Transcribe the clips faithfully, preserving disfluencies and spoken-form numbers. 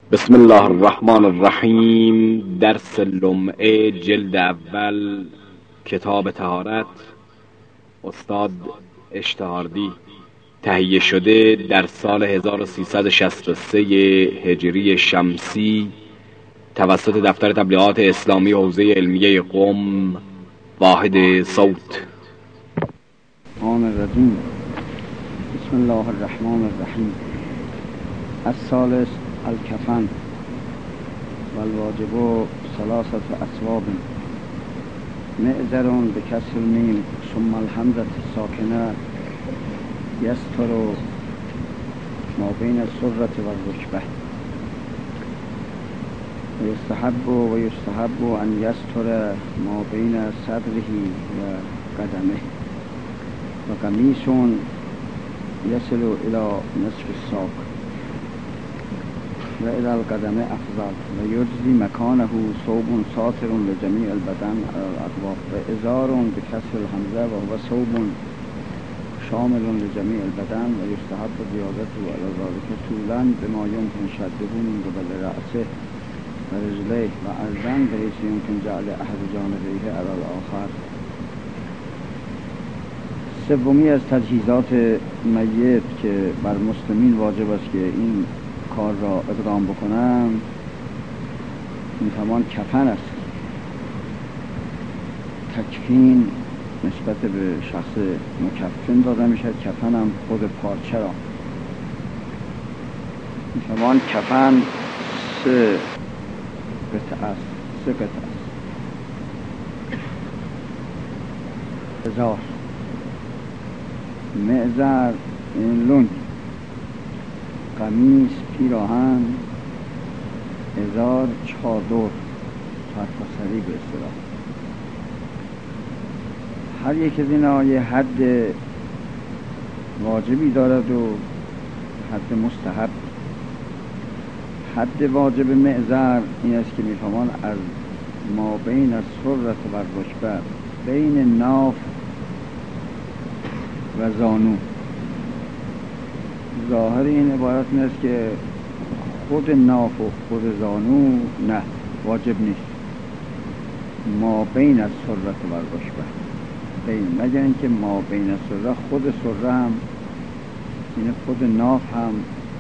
بسم الله الرحمن الرحیم. درس لمعه جلد اول، کتاب طهارت، استاد اشتهاردی. تهیه شده در سال هزار و سیصد و شصت و سه هجری شمسی توسط دفتر تبلیغات اسلامی حوزه علمیه قم، واحد صوت. الرحمن الرحیم. بسم الله الرحمن الرحیم. الثالث الکفن والواجب ثلاثة اسباب: معذر بکسر المیم ثم الحمزة الساکنه یستر ما بین السرة والرکبه و یستحب و یستحب ان یستر ما بین صدره و قدمه و قمیص یصل الى نصف الساق و الى القدم افضل و یجزی مکانه ثوب ساتر لجمیع البدن على الاطراف و ازار بکسر الحمزه و هو ثوب شامل لجمیع البدن و یستحب زیادته على ذلك طولا بما يمكن شده من قبل رأسه و رجلیه و عرضا بحيث يمكن جعل احد جانبیه على الاخر. سومی از تجهیزات میت که بر مسلمین واجب است که این کار را اقدام بکنم این تمام کفن است. تکفین نسبت به شخص مکفن داده میشد، کفن هم خود پارچه را. این تمام کفن سه قطعه است، سه قطعه است. هزار معذر این لنگ، قمیص پیراهن، ازار چادر، سرتاسری به اصطلاح. هر یک از اینا یه حد واجبی دارد و حد مستحب. حد واجب معذر این است که میفهمان از ما بین السرة و الرکبه، بین ناف و زانو. ظاهر این عبارت این است که خود ناف و خود زانو نه، واجب نیست. ما بین السرة و الرکبه، بین، مگر اینکه ما بین السرة خود سره هم، این خود ناف هم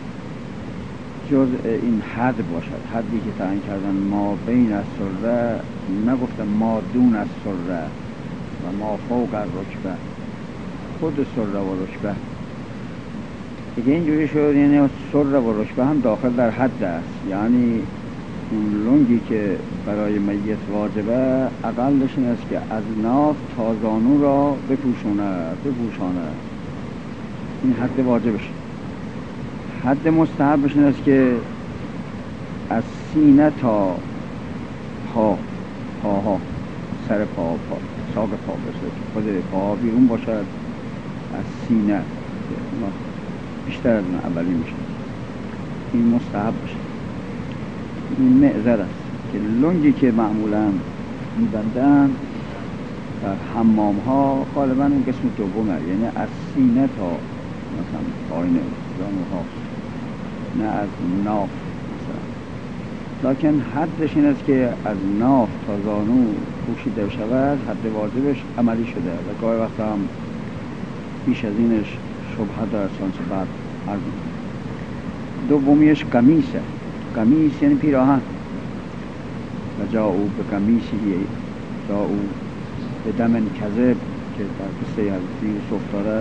جزء این حد باشد. حدی که تعیین کردن ما بین السرة، نگفتن ما دون السرة و ما فوق الرکبه، خود سره و رکبه دیگه اینجوری شد. یعنی سره و رکبه هم داخل در حد است. یعنی اون لنگی که برای میت واجبه اقلش این است که از ناف تا زانو را بپوشونه بپوشانه. این حد واجبش. حد مستحبش این است که از سینه تا پا، پاها، سر پا، پا ساق پا بشه، خود پا بیرون باشد از سینه، بیشتر از اون اولی میشه. این مستحب بشه. این معذر است که لنگی که معمولا میبندن در حمام ها غالبا این قسم دومه، یعنی از سینه تا مثلا پایین زانو ها، نه از ناف مثلا. لکن حدش این است که از ناف تا زانو پوشیده شود، حد واجبش عملی شده و گاهی وقت هم بیش از اینش شبهه داره، چنانچه بعد عرض می‌کنم. دومیش قمیصه. قمیص یعنی پیراهن. و جا او به قمیصی، جا او به دمن کذب که در قصه حضرت یوسف داره.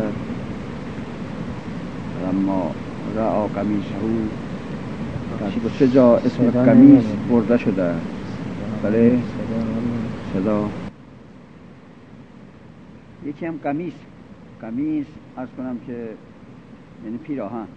اما رعا قمیصه در سه جا اسم قمیص برده شده. بله صدا. یکی هم قمیص. قمیص عرض کنم که یعنی پیراهن.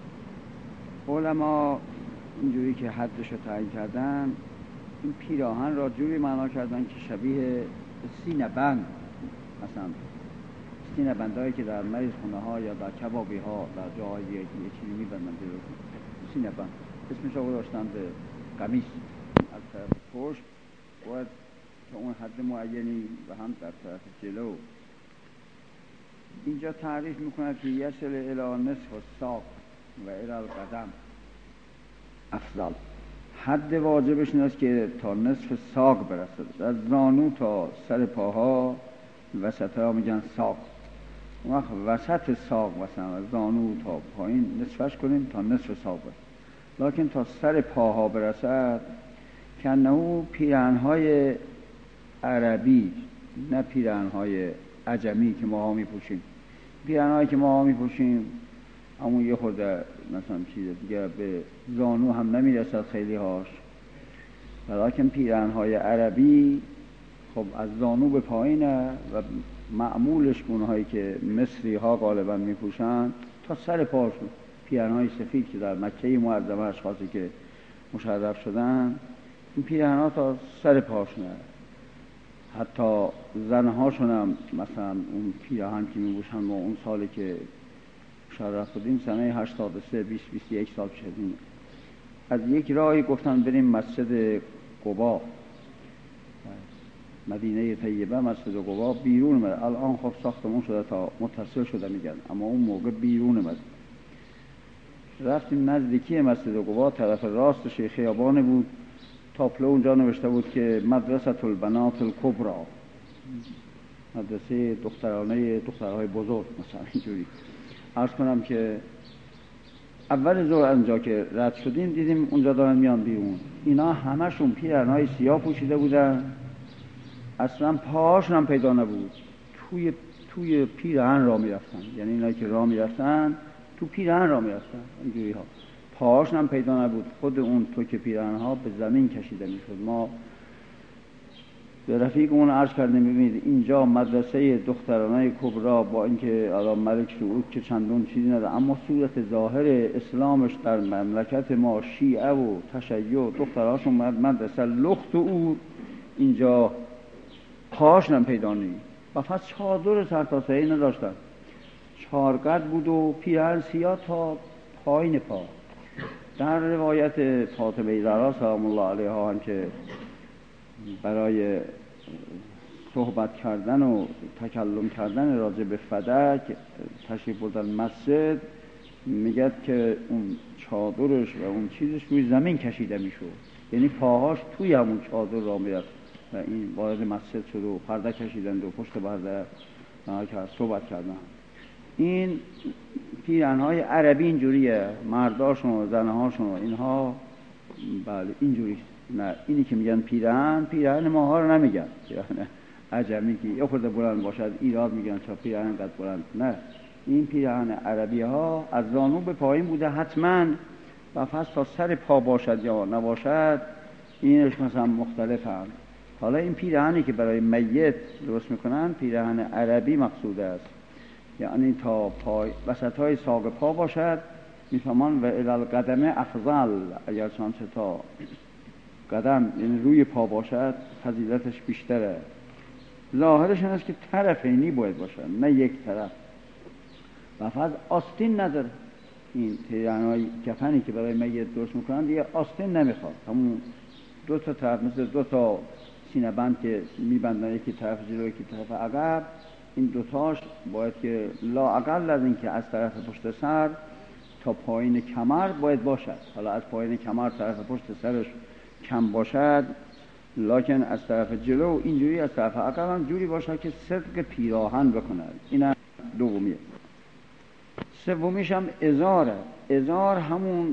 علما اینجوری که حدش رو تعیین کردن، این پیراهن را جوری معنا کردن که شبیه سینه بند، مثلا سینه بندهایی که در مریض خونه ها یا در کبابی ها در جاهای دیگه یه چیزی میبندن بیرون، سینه بند اسمش رو گذاشتن به قمیص. از طرف پشت باید که اون حد معینی و هم در طرف جلو. اینجا تعریف میکنه که یصل الی نصف الساق و الی القدم افضل. حد واجبش این است که تا نصف ساق برسد، از زانو تا سر پاها وسط ها میگن ساق. وقت وسط ساق مثلا از زانو تا پایین نصفش کنیم تا نصف ساق برسد، لکن تا سر پاها برسد کنهو پیرهن‌های عربی نه پیرهن‌های عجمی که ما ها میپوشیم. پیرهن‌هایی که ما ها میپوشیم همون یه خورده مثلا چیز دیگه به زانو هم نمیرسد خیلی هاش، ولیکن پیرهن‌های عربی خب از زانو به پایینه و معمولش اونهایی که مصری ها غالبا میپوشن تا سر پاشون. پیرهن‌های سفید که در مکه معظمه اشخاصی که مشرف شدن این پیرهن‌ها تا سر پاشونه. حتی زنهاشون هم مثلا اون پیراهن که میپوشن ما اون سالی که مشرف بودیم سنه هشتاد و سه بیست بیست و یک سال شدیم، از یک راهی گفتن بریم مسجد قبا، مدینه طیبه مسجد قبا بیرون اومد. الان خب ساختمون شده تا متصل شده میگن، اما اون موقع بیرون اومد. رفتیم نزدیکی مسجد قبا، طرف راستش خیابان بود، تاپلو اونجا نوشته بود که مدرسه البنات الکبرى، مدرسه دخترانه دخترهای بزرگ مثلا اینجوری. عرض کنم که اول ظهر اونجا که رد شدیم دیدیم اونجا دارن میان بیرون. اینا همشون پیرهن‌های سیاه پوشیده بودن، اصلا پاهاشون هم پیدا نبود، توی توی پیرهن راه میرفتن. یعنی اینا که راه میرفتن تو پیرهن راه میرفتن اینجوری ها، پاهاشون هم پیدا نبود. خود اون تو که پیرهن ها به زمین کشیده میشد. ما به رفیقمون عرض کردیم ببینید اینجا مدرسه دخترانه کبرا با اینکه الان ملک سعود که چندون چیزی نداره، اما صورت ظاهر اسلامش در مملکت ما شیعه و تشیع دخترهاشون مدرسه لخت و او اینجا پاهاشون هم پیدا نیست و فقط چادر سر تا سری نداشتن، چارقد بود و پیرهن سیاه تا پایین پا. در روایت فاطمه زهرا سلام الله علیها هم که برای صحبت کردن و تکلم کردن راجع به فدک تشریف بردن مسجد، میگه که اون چادرش و اون چیزش روی زمین کشیده میشد، یعنی پاهاش توی همون چادر را میرفت و این وارد مسجد شد و پرده کشیدند و پشت پرده صحبت کردن. این پیرهن‌های عربی اینجوریه، مرداشون و زنهاشون و اینها بله اینجوری. نه اینی که میگن پیرهن، پیرهن ماها رو نمیگن، پیرهن عجمی که یه خورده بلند باشد ایراد میگن چرا پیرهن قد بلند. نه، این پیرهن عربی ها از زانو به پایین بوده حتما و فقط تا سر پا باشد یا نباشد اینش مثلا مختلف هم. حالا این پیرهنی که برای میت درست میکنن پیرهن عربی مقصود است، یعنی تا پای وسط های ساق پا باشد میفهمان و الالقدمه افضل، اگر چانچه تا قدم یعنی روی پا باشد فضیلتش بیشتره. ظاهرش این است که طرفینی باید باشد نه یک طرف و فقط آستین نداره. این پیرهن‌های کفنی که برای میت درست میکنن دیگه آستین نمیخواد، همون دو تا طرف مثل دو تا سینه بند که میبندن، یکی طرف جلو یکی طرف عقب، این دوتاش باید که لا اقل از این که از طرف پشت سر تا پایین کمر باید باشد. حالا از پایین کمر طرف پشت سرش کم باشد، لکن از طرف جلو اینجوری از طرف عقب هم جوری باشد که صدق پیراهن بکند. این دومیه. سومیش هم ازاره. ازار همون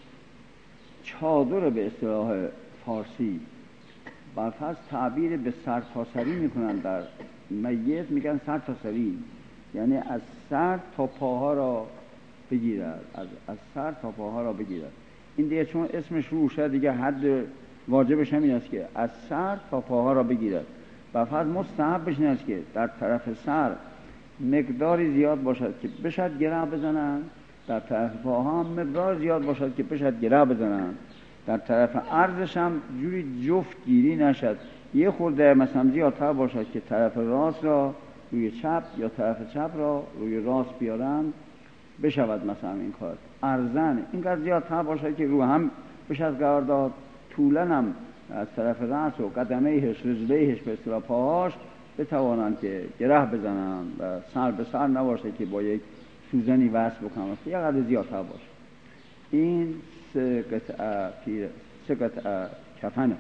چادر به اصطلاح فارسی، برفض تعبیر به سر تا سری میکنن، در میت میگن سر تا سری، یعنی از سر تا پاها را بگیرد، از, از سر تا پاها را بگیرد. این دیگه چون اسمش روشه دیگه حد واجبش همین است که از سر تا پاها را بگیرد. برفض مستحبش این است که در طرف سر مقداری زیاد باشد که بشد گره بزنن، در طرف پاها هم مقدار زیاد باشد که بشد گره بزنن، در طرف عرضش هم جوری جفت گیری نشد، یه خورده مثلا زیادتر باشد که طرف راست را روی چپ یا طرف چپ را روی راست بیارن بشود مثلا این کار. عرضن اینقدر زیادتر باشد که رو هم بشد قرار داد، طولن هم از طرف راست و قدمهش رجلهش به اصطلاح پاهاش بتوانند که گره بزنن و سر به سر نباشه که با یک سوزنی وصل بکنن، یه قدر زیادتر باشه. این سه قطعه پیر سه قطعه کفنه.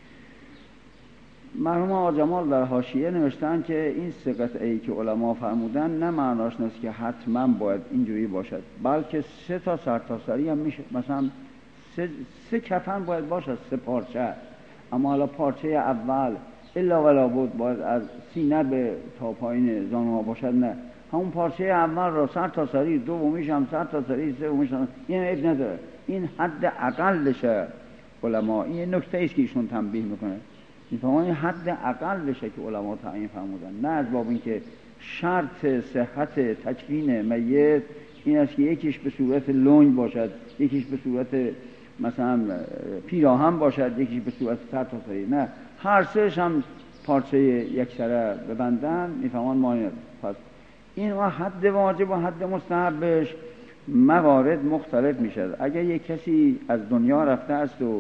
مرحوم آقا جمال در حاشیه نوشتن که این سه قطعه ای که علما فرمودن نه معناش نیست که حتما باید اینجوری باشد، بلکه سه تا سرتاسری هم میشه، مثلا سه, سه کفن باید باشد، سه پارچه. اما حالا پارچه اول الا ولا بود باید از سینه به تا پایین زانوها باشد، نه، همون پارچه اول را سرتاسری، دومیش هم سرتاسری، سومیش هم، این عیب نداره. این حد اقلشه علما، این نکته است که ایشون تنبیه میکنه، این حد اقلشه که علما تعیین فرمودن، نه از باب اینکه شرط صحت تکفین میت این است که یکیش به صورت لنگ باشد، یکیش به صورت مثلا پیراهن باشد، یکیش به صورت سرتاسری، نه، هر سهش هم پارچه یک سره ببندن، میفهمان مانید. پس این و حد واجب و حد مستحبش موارد مختلف میشد. اگر یک کسی از دنیا رفته است و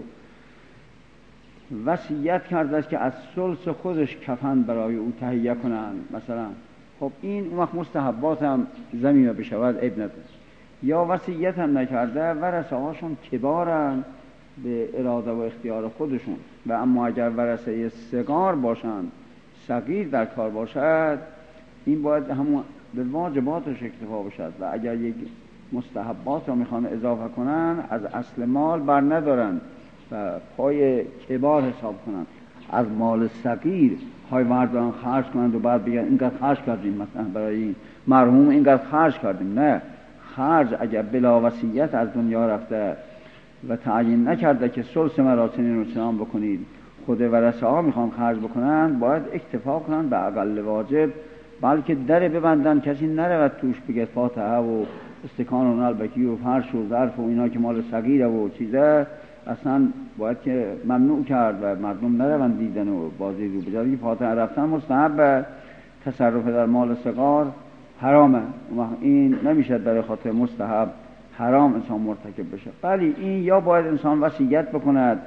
وصیت کرده است که از ثلث خودش کفن برای او تهیه کنند مثلا، خب این اون وقت مستحبات هم زمینه بشود، عیب نداره. یا وصیت هم نکرده، ورثه هاشون کبارن به اراده و اختیار خودشون، و اما اگر ورثه صغار باشند، صغیر در کار باشد، این باید همون به واجباتش اکتفا باشد، و اگر یک مستحبات را میخوان اضافه کنن از اصل مال بر ندارن و پای کبار حساب کنن، از مال صغیر های وردارن خرج کنند و بعد بگن اینقدر خرج کردیم مثلا برای این مرحوم اینقدر خرج کردیم. نه، خرج اگر بلا وصیت از دنیا رفته و تعیین نکرده که ثلث مراسم رو چنان بکنید، خود ورثه ها میخوان خرج بکنن، باید اکتفا کنن به اقل واجب، بلکه در ببندن کسی نرود توش بگه فاتحه و استکان و نلبکی و فرش و ظرف و اینا که مال صغیره و چیزه، اصلا باید که ممنوع کرد و مردم نروند دیدن و بازی رو بجاری که فاتحه رفتن مستحب، تصرف در مال صغار حرامه، این نمیشه برای خاطر مستحب حرام انسان مرتکب بشه. ولی این یا باید انسان وصیت بکند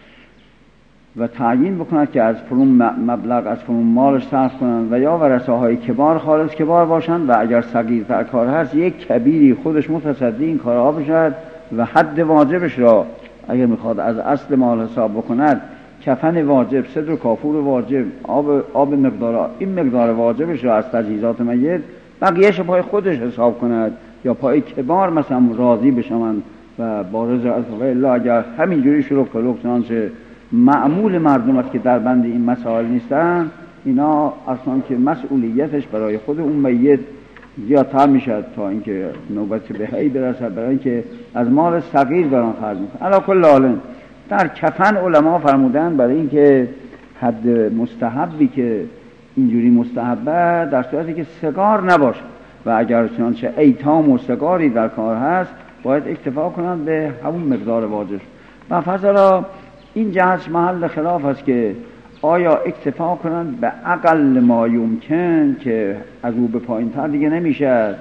و تعیین بکند که از فرون مبلغ از فرون مالش صرف کنند، و یا ورثه های کبار خالص کبار باشند، و اگر صغیر در کار هست یک کبیری خودش متصدی این کارها بشد و حد واجبش را اگر میخواد از اصل مال حساب بکند، کفن واجب، صدر و کافور واجب، آب آب مقدار این مقدار واجبش را از تجهیزات میت، بقیه‌اش پای خودش حساب کند، یا پای کبار مثلا راضی بشوند و بارز از الله. اگر همینجوری شروع کلوک چنانچه معمول مردم است که در بند این مسائل نیستن، اینا اصلا که مسئولیتش برای خود اون میت زیادتر میشد تا اینکه نوبت به هی برسد، برای اینکه از مال صغیر دارن خرج میکنن. علی کل حال در کفن علما فرمودن برای اینکه حد مستحبی که اینجوری مستحبه در صورتی که صغار نباشه، و اگر چنانچه ایتام و صغاری در کار هست باید اکتفا کنند به همون مقدار واجب. و فضلا این جهت محل خلاف است که آیا اکتفا کنند به اقل ما یمکن که از او به پایین تر دیگه نمیشه،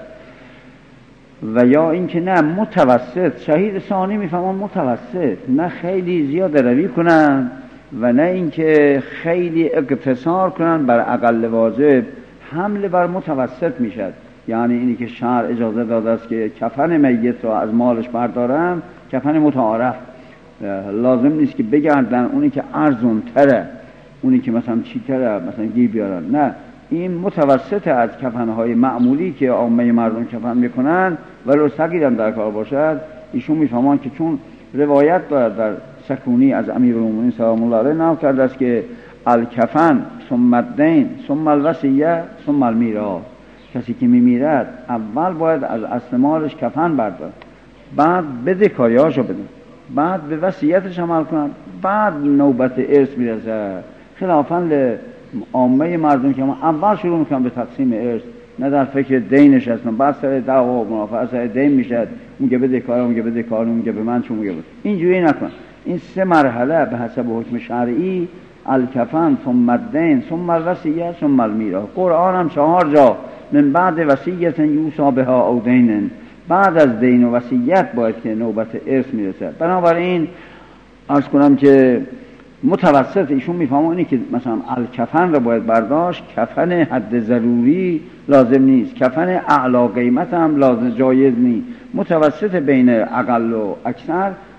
و یا اینکه نه متوسط. شهید ثانی میفهمن متوسط، نه خیلی زیاد روی کنند و نه اینکه خیلی اقتصار کنند بر اقل واجب، حمل بر متوسط میشد. یعنی اینی که شرع اجازه داده است که کفن میت را از مالش بردارن، کفن متعارف، لازم نیست که بگردن اونی که ارزون تره، اونی که مثلا چی تره مثلا گیر بیارن، نه، این متوسط از کفنهای معمولی که عامه مردم کفن میکنن ولو صغیرم در کار باشد. ایشون میفهمان که چون روایت دارد در سکونی از امیرالمومنین سلام الله علیه نقل کرده است که الکفن ثم الدین ثم الوصیه ثم المیراث، کسی که میمیرد اول باید از اصل مالش کفن بردارد، بعد بده کاریاشو بده، بعد به وصیتش عمل کنند، بعد نوبت ارث میرسه. خلافاً عامه مردم که اول شروع میکنن به تقسیم ارث، نه در فکر دینش هستن، بعد سر دعوا و منافعه سر دین میشد، میگه بده کار، میگه بده کار، میگه به من چون، میگه بده. اینجوری نکن. این سه مرحله به حسب حکم شرعی، الکفن ثم الدین ثم الوصیه ثم المیراث. قرآن هم چهار جا من بعد وصیت یوصی بها او دین، بعد از دین و وصیت باید که نوبت ارث میرسه. بنابراین عرض کنم که متوسط ایشون میفهمه اینه که مثلا الکفن رو باید برداشت، کفن حد ضروری لازم نیست، کفن اعلی قیمت هم لازم جایز نیست، متوسط بین اقل و اکثر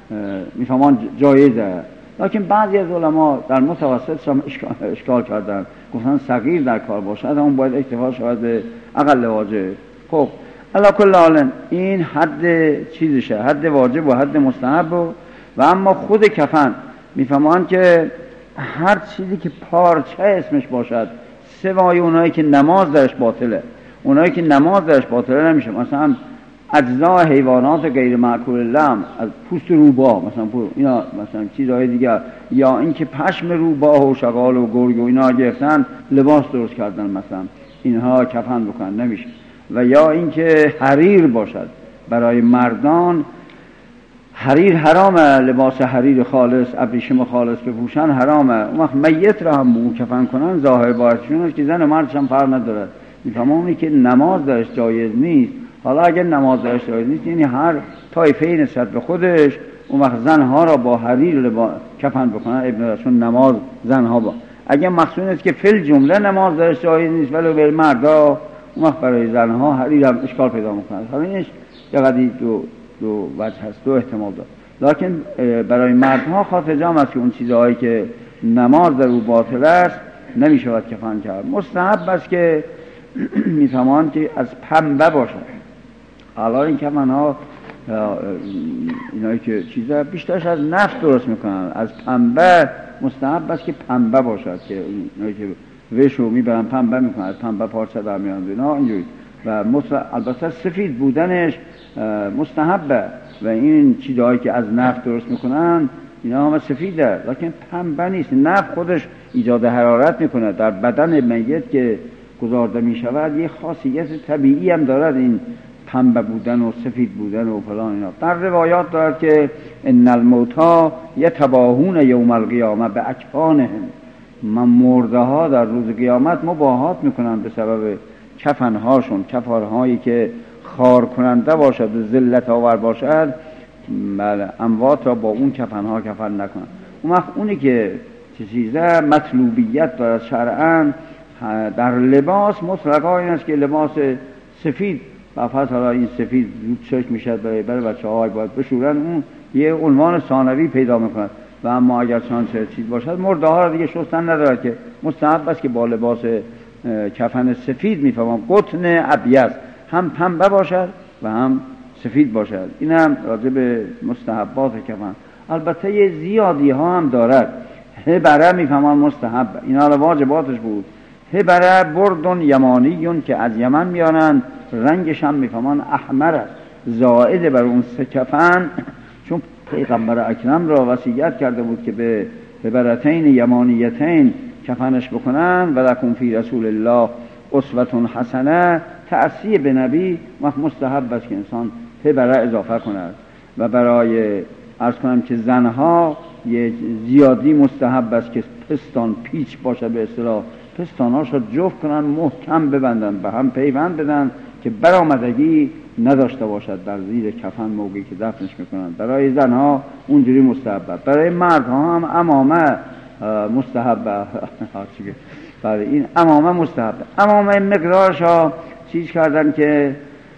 میفهمان جایزه. لکن بعضی از علما در متوسط هم اشکال, اشکال کردن، گفتن صغیر در کار باشد اون باید اکتفا شود به اقل واجب. خب علی کل حال این حد چیزشه، حد واجب و حد مستحب. و, و اما خود کفن میفهمان که هر چیزی که پارچه اسمش باشد سوای اونایی که نماز درش باطله، اونایی که نماز درش باطله نمیشه، مثلا اجزای حیوانات غیر معکول لحم، از پوست روباه مثلا اینا، مثلا چیزهای دیگه، یا اینکه پشم روباه و شغال و گرگ و اینا گرفتن لباس درست کردن مثلا، اینها کفن بکنن نمیشه. و یا اینکه حریر باشد برای مردان، حریر حرامه، لباس حریر خالص ابریشم خالص بپوشن حرامه. اون وقت میت را هم بو کفن کنن ظاهر بارشون است که زن و مردش هم فرق نداره. میفهمونی که نماز درش جایز نیست. حالا اگر نماز درش جایز نیست یعنی هر طایفه نسبت به خودش، اون وقت زنها را با حریر لباس کفن بکنن ابن رسول نماز زنها با. اگر مقصود است که فل جمله نماز درش جایز نیست ولی به مردا، اون وقت برای زنها حریر هم اشکال پیدا میکنه. حالا اینش یقدی دو دو وجه هست، دو احتمال داره. لکن برای مردها خاطر جمع است که اون چیزهایی که نماز در او باطل است نمیشود کفن کرد. مستحب است که میفهمان که از پنبه باشد. حالا این کفن ها اینایی که چیزا بیشترش از نفت درست میکنن، از پنبه مستحب است که پنبه باشد، که اینایی که وشو میبرن پنبه میکنن، از پنبه پارچه در میان اینا اینجوری. و البته سفید بودنش مستحبه و این چیزهایی که از نفت درست میکنن اینا هم سفیده، لکن پنبه نیست. نفت خودش ایجاد حرارت میکنه در بدن میت که گذارده میشود، یه خاصیت طبیعی هم دارد این پنبه بودن و سفید بودن و فلان اینا. در روایات دارد که ان الموتى یتباهون یوم القیامه باکفانهم، من مرده ها در روز قیامت مباهات میکنن به سبب کفنهاشون، کفارهایی که خار کننده باشد و ذلت آور باشد، اموات را با اون کفنها کفن نکنن. اون وقت اونی که چیزه مطلوبیت دارد شرعاً در لباس مطلقا این است که لباس سفید، و پس حالا این سفید زود چشم میشد برای برای بچه های باید بشورن، اون یه عنوان ثانوی پیدا میکند. و اما اگر چنانچه چیز باشد مرده ها را دیگه شستن ندارد، که مستحب است که با لباس کفن سفید میفهمم قطن ابیض هم پنبه باشد و هم سفید باشد. این هم راجع به مستحبات کفن. البته یه زیادی ها هم دارد. هبره میفهمم مستحب، اینا را واجباتش بود. هبره بردون یمانیون که از یمن میانن، رنگش هم میفهمن احمر است، زائد بر اون سه کفن، چون پیغمبر اکرم را وصیت کرده بود که به هبرتین یمانیتین کفنش بکنن و لکم فی رسول الله اسوه حسنه. تأسیه به نبی وقت مستحب است که انسان هبره اضافه کند. و برای عرض کنم که زنها یه زیادی مستحب است که پستان پیچ باشه، به اصطلاح پستانهاش رو جفت کنن، محکم ببندن، به هم پیوند بدن که برآمدگی نداشته باشد در زیر کفن موقعی که دفنش میکنن. برای زنها اونجوری مستحبه. برای مردها هم عمامه مستحبه. برای این عمامه مستحبه. عمامه مقدارش ها چیز کردن که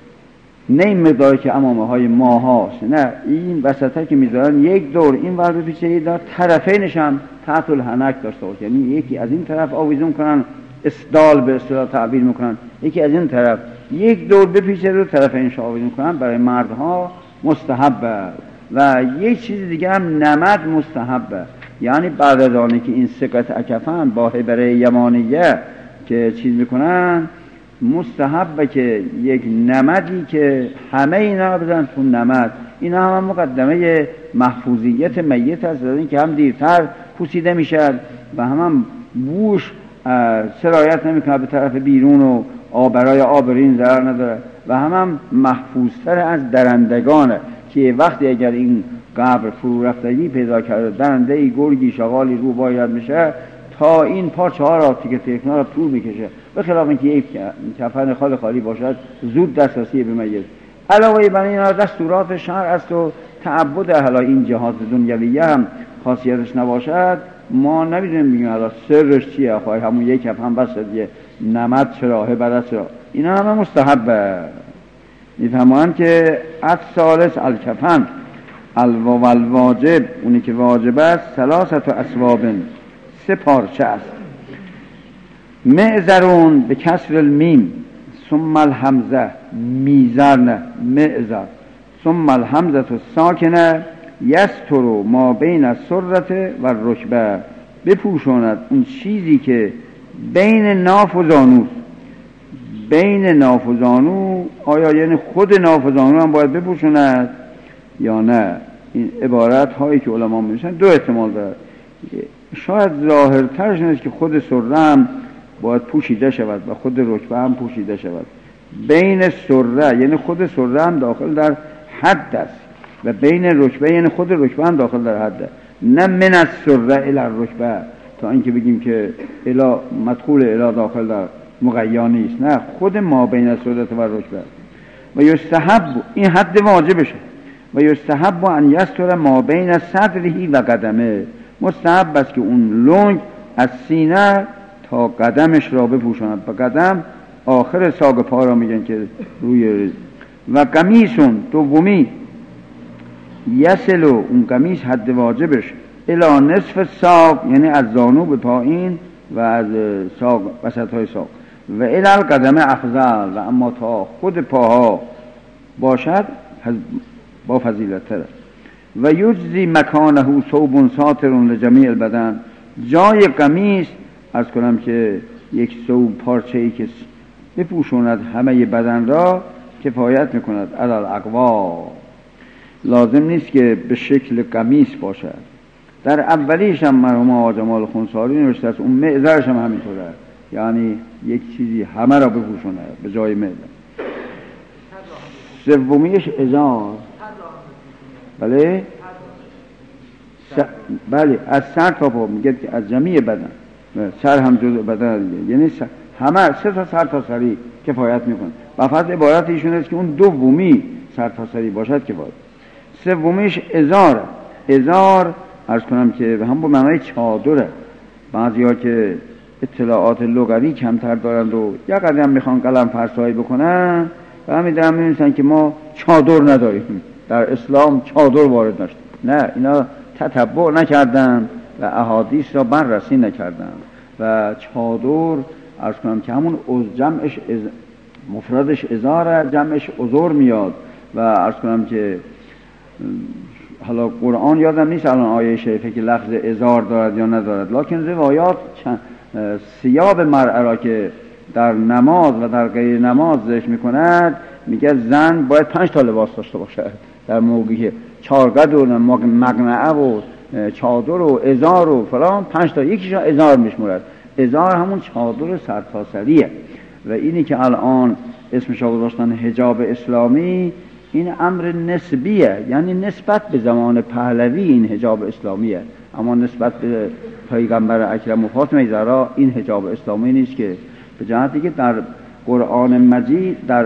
نه این مقداری که عمامه های ماه هاست، نه این وسطه که میذارن یک دور این ور بپیچه، یک دور طرفینش هم تحت الحنک داشته باشه، یعنی یکی از این طرف آویزون کنن، اسدال به اصطلاح تعبیر میکنن، یکی از این طرف یک دور بپیچه رو طرفینش آویزون کنن. برای مردها مستحبه. و یک چیز دیگه هم نمد مستحبه، یعنی بعد از آنه که این سقط اکفن با هبره یمانیه که چیز میکنن، مستحبه که یک نمدی که همه اینا بزن تو نمد. اینا هم مقدمه محفوظیت میت هست، این که هم دیرتر پوسیده میشد و هم, هم بوش سرایت نمیکنه به طرف بیرون و آبرای آبرین ضرر نداره و هم هم محفوظتر از درندگانه، که وقتی اگر این قبر فرو رفتگی پیدا کرده، درنده ای گرگی شغالی رو باید میشه تا این پارچه ها را تیکه تیکنا را طول میکشه، به خلاف اینکه یک کفن خالی خالی باشد زود دسترسی به میت. علاوه بر این دستورات شرع است و تعبد اهل این جهات دنیویه هم خاصیتش نباشد، ما نمیدونیم بگیم حالا سرش چیه، خواهی همون یک کفن بس دیگه، نمد چرا، هبرت چرا، اینا همه مستحبه. میفهمان که ات سالس الکفن الوا الواجب اونی که واجب است ثلاثت اسواب سه پارچه است. معذرون به کسر المیم ثم الحمزه میزر نه معذر ثم الحمزه ساکنه یستر ما بین السرة و الرکبه بپوشاند اون چیزی که بین ناف و زانو. بین ناف و زانو آیا یعنی خود ناف و زانو هم باید بپوشاند یا نه؟ این عبارت هایی که علما می‌نویسن دو احتمال داره. شاید ظاهرترش این است که خود سره هم باید پوشیده شود و خود رکبه هم پوشیده شود. بین سره یعنی خود سره هم داخل در حد است و بین رکبه یعنی خود رکبه هم داخل در حد است. نه من از سره الی رکبه تا اینکه بگیم که الی مدخول الی داخل در مقیا نیست، نه خود ما بین السره و رکبه. و یستحب این حد واجبشه. و یستحب ان یستر ما بین صدره و قدمه، مستحب است که اون لنگ از سینه تا قدمش را بپوشاند. و قدم آخر ساق پا را میگن که روی. و قمیسون دومی یسلو اون قمیس حد واجبش الی نصف ساق یعنی از زانو به پایین و از ساق وسط های ساق و الی القدم افضل و اما تا خود پاها باشد با فضیلت تر. و یجزی مکانه ثوب ساتر لجمیع البدن، جای قمیص از کنم که یک ثوب پارچه ای که بپوشاند همه بدن را کفایت میکند. علی الاقوا لازم نیست که به شکل قمیص باشد. در اولیش هم مرحوم آقا جمال خونساری نوشته است اون معذرش هم همینطوره، یعنی یک چیزی همه را بپوشونه به جای معذر. سومیش ازار، بله س... بله از سر تا پا میگه که از جمیع بدن، سر هم جزء بدن دیگه، یعنی سر... همه سه تا سر تا سری کفایت میکنه. و فقط عبارت ایشون است که اون دومی سر تا سری باشد کفایت. سومیش ازار. ازار عرض کنم که هم به معنای چادره. بعضیا که اطلاعات لغوی کمتر دارند و یا قدم میخوان قلم فرسایی بکنن و همین در هم می‌نویسن که ما چادر نداریم، در اسلام چادر وارد نشد. نه، اینا تتبع نکردن و احادیث را بررسی نکردن و چادر عرض کنم که همون از جمعش از مفردش ازاره، جمعش ازور میاد و عرض کنم که حالا قرآن یادم نیست الان آیه شریفه که لفظ ازار دارد یا ندارد، لکن روایات ثیاب مرأة را که در نماز و در غیر نماز ذکر میکند میگه زن باید پنج تا لباس داشته باشه در موقعی که چارقد و مقنعه و چادر و ازار و فلان پنج تا، یکیش ازار میشمورد. ازار همون چادر سرتاسریه و اینی که الان اسمش رو گذاشتن حجاب اسلامی، این امر نسبیه، یعنی نسبت به زمان پهلوی این حجاب اسلامیه، اما نسبت به پیغمبر اکرم و فاطمه زهرا این حجاب اسلامی نیست. که به جهتی که در قرآن مجید در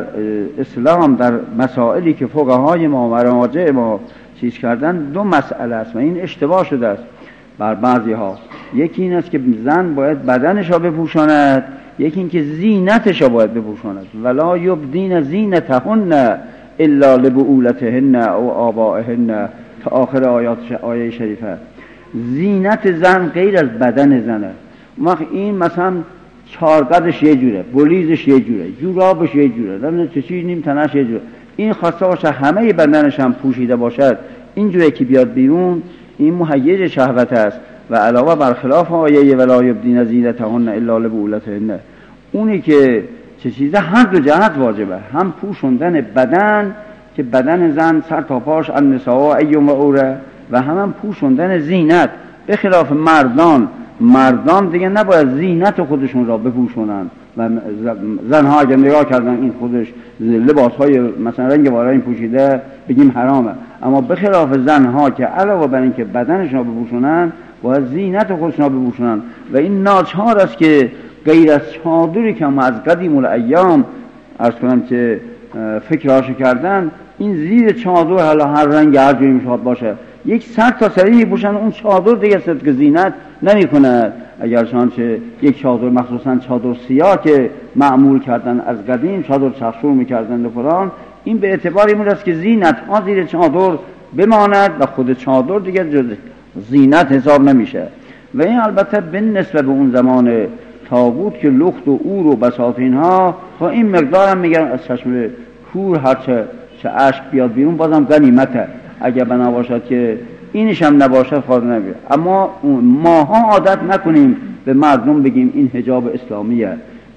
اسلام در مسائلی که فقهای ما مراجع ما چیز کردن دو مسئله است و این اشتباه شده است بر بعضی ها. یکی این است که زن باید بدنش را بپوشاند، یکی این که زینتش را باید بپوشاند. ولا یبدین زینتهن الا لبعولتهن او آبائهن تا آخر آیات آیه شریفه. زینت زن غیر از بدن زنه. وقت این مثلا چارقدش یه جوره، بلیزش یه جوره، جورابش یه جوره، لازم چه چیز نیم تنش یه جوره، این خواسته باشه همه بدنش هم پوشیده باشد، این جوره که بیاد بیرون این مهیج شهوت است. و علاوه بر خلاف آیه ولا یبدین زینتهن الا لبعولتهن، اونی که چه چیزه هر دو جهت واجبه، هم پوشوندن بدن که بدن زن سر تا پاش النساء ایوم و اوره، و هم, هم پوشوندن زینت. به خلاف مردان، مردان دیگه نباید زینت خودشون را بپوشونن و زنها اگر نگاه کردن این خودش لباس های مثلا رنگ وارای پوشیده بگیم حرامه، اما به خلاف زنها که علاوه بر این که بدنشون را بپوشونن باید زینت خودشون را بپوشونن. و این ناچار است که غیر از چادری که ما از قدیم الایام عرض کنم که فکرهاشو کردن، این زیر چادر حالا هر رنگ هر جوری میخواد باشه یک سر تا سری میپوشن، اون چادر دیگه صدق زینت نمیکنه. اگر شانچه یک چادر مخصوصا چادر سیاه که معمول کردن از قدیم چادر چخشور میکردن و فلان، این به اعتبار این است که زینت ها زیر چادر بماند و خود چادر دیگه جز زینت حساب نمیشه. و این البته به نسبت به اون زمان تابوت که لخت و اور و بساط اینها با این مقدار هم میگن از چشم کور هرچه چه اشک بیاد بیرون بازم غنیمته، اگر بنا باشد که اینش هم نباشد خواهد نبید. اما ماها عادت نکنیم به مردم بگیم این حجاب اسلامیه.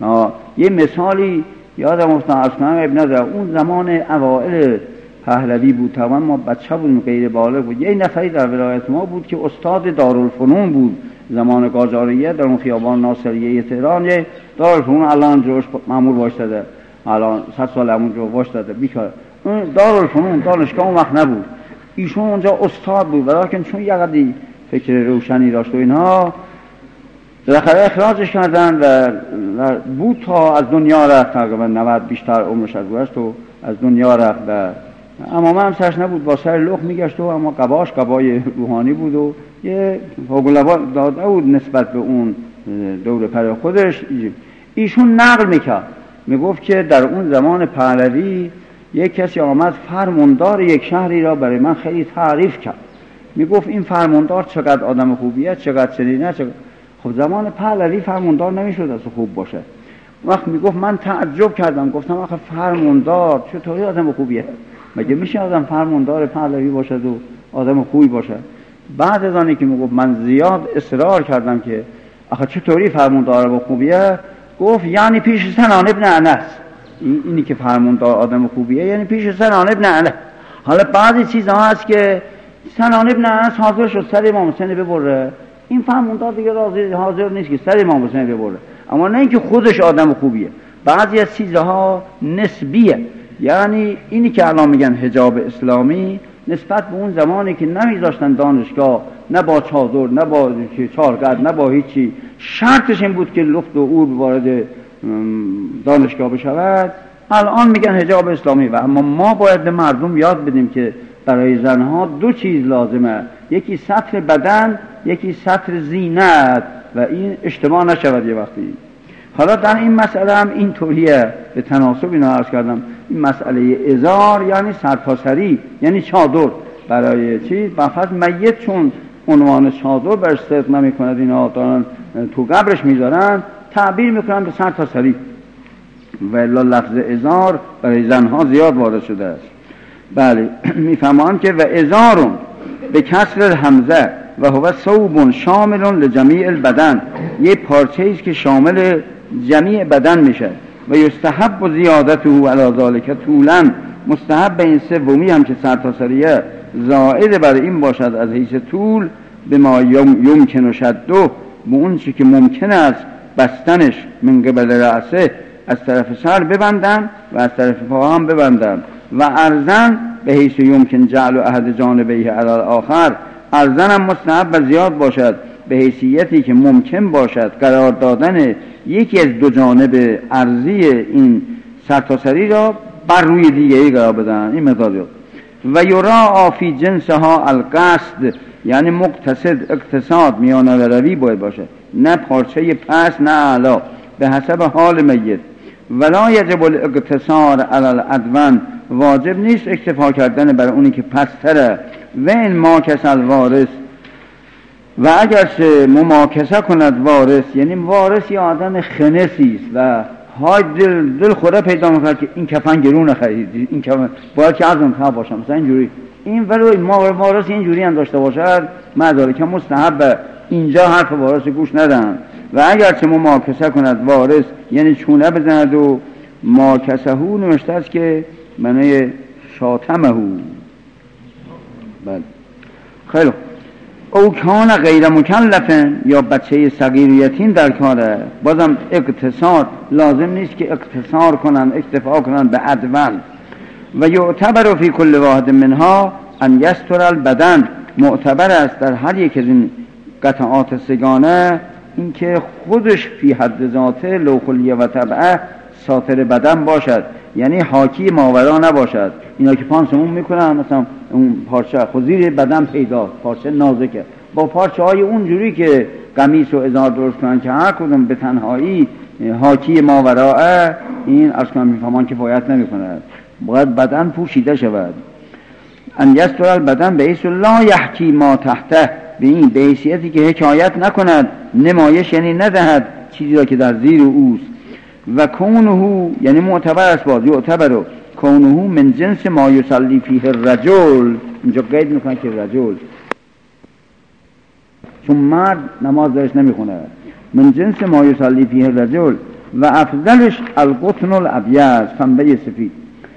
یه مثالی یادم افتاد از کنم ابن نداره، اون زمان اوائل پهلوی بود، تمام ما بچه بودیم غیر بالغ بود. یه نفری در ولایت ما بود که استاد دارالفنون بود زمان قاجاریه در اون خیابان ناصریه تهران. یه دارالفنون الان جوش مامور واشتاده، الان صد سال همون جو واشتاده بیکار. اون دارالفنون دانشگاه اون وقت نبود، ایشون اونجا استاد بود، ولیکن چون یه قدری فکر روشنی داشت و اینها بالاخره اخراجش کردن و بود تا از دنیا رفت، تقریبا نود بیشتر عمرش از گذشت و از دنیا رفت. و اما من هم سرش نبود، با سر لخ میگشت و اما قباش قبای روحانی بود و یه حقوق داده بود نسبت به اون دور پر خودش. ایشون نقل میکرد، میگفت که در اون زمان پهلوی یک کسی آمد فرماندار یک شهری را برای من خیلی تعریف کرد. میگفت این فرماندار چقدر آدم خوبیه، چقدر چنینه، چقدر... خب زمان پهلوی فرماندار نمیشد از خوب باشه. وقت میگفت من تعجب کردم، گفتم آخه فرماندار چطوری آدم خوبیه؟ مگه میشه آدم فرماندار پهلوی باشد و آدم خوبی باشه؟ بعد از آنی که میگفت من زیاد اصرار کردم که آخه چطوری فرماندار با خوبیه، گفت یعنی پیش سنان ابن انس، اینی که فرماندار آدم خوبیه یعنی پیش سنان ابن انس. حالا بعضی چیزها هست که سنان ابن انس حاضر شد سر امام حسین ببره، این فرماندار دیگه راضی حاضر نیست که سر امام حسین ببره، اما نه اینکه خودش آدم خوبیه. بعضی از چیزها نسبیه، یعنی اینی که الان میگن حجاب اسلامی نسبت به اون زمانی که نمیذاشتن دانشگاه نه با چادر نه با چارقد نه با هیچی، شرطش این بود که لخت و اور وارد دانشگاه بشود، الان میگن حجاب اسلامی. و اما ما باید به مردم یاد بدیم که برای زنها دو چیز لازمه، یکی سطر بدن، یکی سطر زینت، و این اشتباه نشود یه وقتی. حالا در این مسئله هم این طوریه، به تناسب اینا عرض کردم، این مسئله ازار یعنی سرتاسری یعنی چادر برای چی؟ بفرض میت چون عنوان چادر برش صدق نمی کند، اینا دارن تو قبرش میذارن، تعبیر میکنن به سرتاسری. و الا لفظ ازار برای زنها زیاد وارد شده است. بله میفهمان که و ازارون به کسر الحمزه و هو ثوب شامل لجمیع البدن، یه پارچه است که شامل جمیع بدن میشه. و یستحب و زیادته علی ذلک طولا، مستحب به این سومی هم که سرتاسریه زائد بر این باشد از حیث طول، به ما یمکن و شدو، به اون چی که ممکن است بستنش من قبل رأسه، از طرف سر ببندن و از طرف پا هم ببندن. و ارزن به حیث یمکن جعل احد جانبیه علی الاخر، ارزن هم مستحب و زیاد باشد به حیثیتی که ممکن باشد قرار دادن یکی از دو جانب ارضی این سرتاسری را بر روی دیگری قرار بدن. این مقدار. و یرا فی جنسها القصد، یعنی مقتصد اقتصاد میانه روی باید باشه، نه پارچه پس نه اعلا، به حسب حال میت. ولا یجب الاقتصار علی الادون، واجب نیست اکتفا کردن برای اونی که پستره. و این ماکس الوارث، و اگرچه مماکسه کند وارث، یعنی وارث یه آدم خنسی است و های دل, دل خوره پیدا میکنه که این کفن گرون خرید، این کفن باید که از اون خواه باشم مثلا اینجوری، این ولی ما وارث اینجوری هم داشته باشد مداره که مستحب اینجا حرف وارث گوش ندن. و اگرچه مماکسه کند وارث یعنی چونه بزند، و ماکسه هو نوشته است که معنی شاتمه هو. بله خیلی او کان غیر مکلفن، یا بچه صغیر یتیم در کاره، بازم اقتصار لازم نیست که اقتصار کنن اکتفا کنن به ادول. و یعتبر فی کل واحد منها ان یستر البدن، معتبر است در هر یک از این قطعات سگانه این که خودش فی حد ذاته لو خلیه و طبعه ساتر بدن باشد، یعنی حاکی ماورا نباشد. اینا که پانسمون میکنن مثلا اون پارچه خزیر بدن پیدا، پارچه نازکه، با پارچه های اونجوری که قمیص و ازار درست کنن که هر کدوم به تنهایی حاکی ماورا، این از کنم میفهمان کفایت نمیکنه، باید بدن پوشیده شود. ان یستر البدن به حیث لا یحکی ما تحته، به این به حیثیتی که حکایت نکند، نمایش یعنی ندهد چیزی را که در زیر اوست. و کونه یعنی معتبر است، باز یعتبر کونه من جنس ما یصلی فیه الرجل، اینجا قید میکنه که رجل، چون مرد نماز درش نمیخونه، من جنس ما یصلی فیه الرجل و افضلش القطن الابیض، پنبه سفید.